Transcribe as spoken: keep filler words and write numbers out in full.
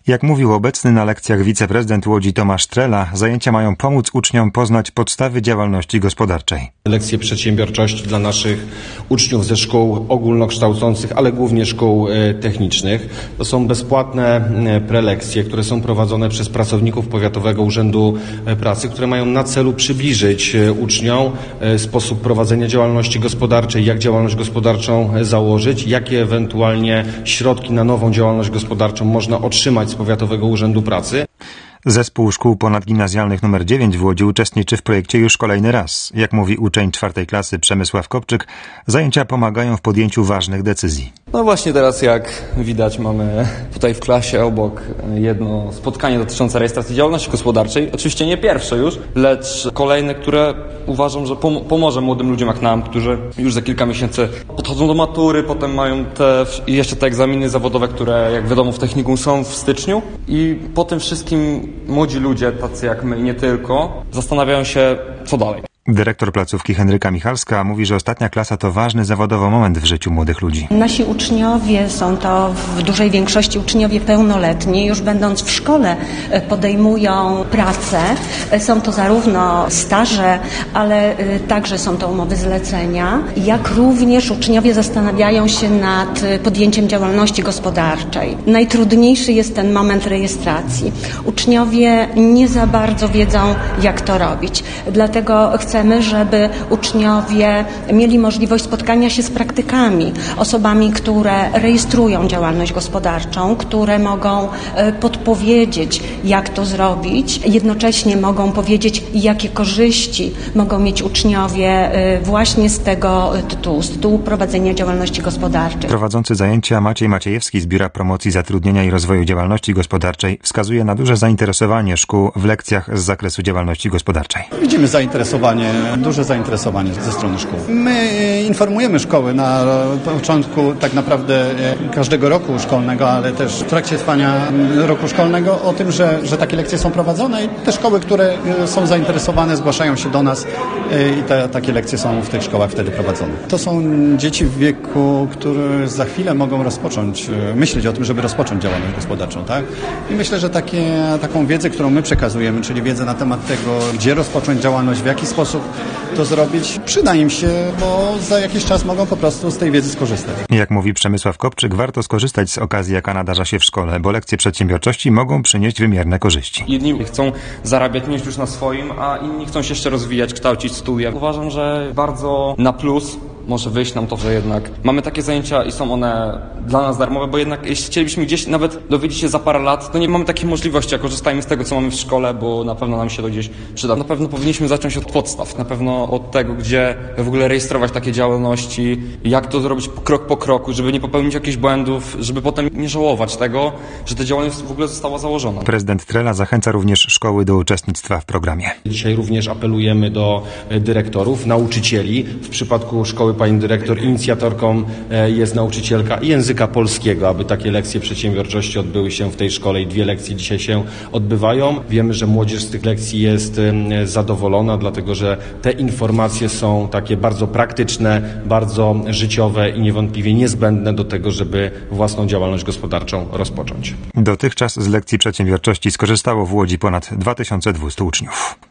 Jak mówił obecny na lekcjach wiceprezydent Łodzi Tomasz Trela, zajęcia mają pomóc uczniom poznać podstawy działalności gospodarczej. Lekcje przedsiębiorczości dla naszych uczniów ze szkół ogólnokształcących, ale głównie szkół technicznych. To są bezpłatne prelekcje, które są prowadzone przez pracowników Powiatowego Urzędu Pracy, które mają na celu przybliżyć uczniom sposób prowadzenia działalności gospodarczej, jak działalność gospodarczą założyć, jakie ewentualnie środki na nową działalność gospodarczą można otrzymać z Powiatowego Urzędu Pracy. Zespół Szkół Ponadgimnazjalnych numer dziewięć w Łodzi uczestniczy w projekcie już kolejny raz. Jak mówi uczeń czwartej klasy Przemysław Kopczyk, zajęcia pomagają w podjęciu ważnych decyzji. No właśnie teraz, jak widać, mamy tutaj w klasie obok jedno spotkanie dotyczące rejestracji działalności gospodarczej. Oczywiście nie pierwsze już, lecz kolejne, które uważam, że pom- pomoże młodym ludziom jak nam, którzy już za kilka miesięcy podchodzą do matury, potem mają te jeszcze te egzaminy zawodowe, które jak wiadomo w technikum są w styczniu i po tym wszystkim młodzi ludzie, tacy jak my i nie tylko, zastanawiają się, co dalej. Dyrektor placówki Henryka Michalska mówi, że ostatnia klasa to ważny zawodowo moment w życiu młodych ludzi. Nasi uczniowie są to w dużej większości uczniowie pełnoletni, już będąc w szkole podejmują pracę. Są to zarówno staże, ale także są to umowy zlecenia, jak również uczniowie zastanawiają się nad podjęciem działalności gospodarczej. Najtrudniejszy jest ten moment rejestracji. Uczniowie nie za bardzo wiedzą, jak to robić. Dlatego chcemy, żeby uczniowie mieli możliwość spotkania się z praktykami, osobami, które rejestrują działalność gospodarczą, które mogą podpowiedzieć, jak to zrobić. Jednocześnie mogą powiedzieć, jakie korzyści mogą mieć uczniowie właśnie z tego tytułu, z tytułu prowadzenia działalności gospodarczej. Prowadzący zajęcia Maciej Maciejewski z Biura Promocji Zatrudnienia i Rozwoju Działalności Gospodarczej wskazuje na duże zainteresowanie szkół w lekcjach z zakresu działalności gospodarczej. Widzimy zainteresowanie, duże zainteresowanie ze strony szkół. My informujemy szkoły na początku tak naprawdę każdego roku szkolnego, ale też w trakcie trwania roku szkolnego o tym, że, że takie lekcje są prowadzone i te szkoły, które są zainteresowane, zgłaszają się do nas i te, takie lekcje są w tych szkołach wtedy prowadzone. To są dzieci w wieku, które za chwilę mogą rozpocząć, myśleć o tym, żeby rozpocząć działalność gospodarczą, tak? I myślę, że takie, taką wiedzę, którą my przekazujemy, czyli wiedzę na temat tego, gdzie rozpocząć działalność, w jaki sposób to zrobić, przyda im się, bo za jakiś czas mogą po prostu z tej wiedzy skorzystać. Jak mówi Przemysław Kopczyk, warto skorzystać z okazji, jaka nadarza się w szkole, bo lekcje przedsiębiorczości mogą przynieść wymierne korzyści. Jedni chcą zarabiać nieść już na swoim, a inni chcą się jeszcze rozwijać, kształcić studia. Uważam, że bardzo na plus może wyjść nam to, że jednak mamy takie zajęcia i są one dla nas darmowe, bo jednak jeśli chcielibyśmy gdzieś nawet dowiedzieć się za parę lat, to nie mamy takiej możliwości, a korzystajmy z tego, co mamy w szkole, bo na pewno nam się to gdzieś przyda. Na pewno powinniśmy zacząć od podstaw, na pewno od tego, gdzie w ogóle rejestrować takie działalności, jak to zrobić krok po kroku, żeby nie popełnić jakichś błędów, żeby potem nie żałować tego, że ta działalność w ogóle została założona. Prezydent Trela zachęca również szkoły do uczestnictwa w programie. Dzisiaj również apelujemy do dyrektorów, nauczycieli. W przypadku szkoły pani dyrektor inicjatorką jest nauczycielka języka polskiego, aby takie lekcje przedsiębiorczości odbyły się w tej szkole i dwie lekcje dzisiaj się odbywają. Wiemy, że młodzież z tych lekcji jest zadowolona, dlatego że te informacje są takie bardzo praktyczne, bardzo życiowe i niewątpliwie niezbędne do tego, żeby własną działalność gospodarczą rozpocząć. Dotychczas z lekcji przedsiębiorczości skorzystało w Łodzi ponad dwa tysiące dwieście uczniów.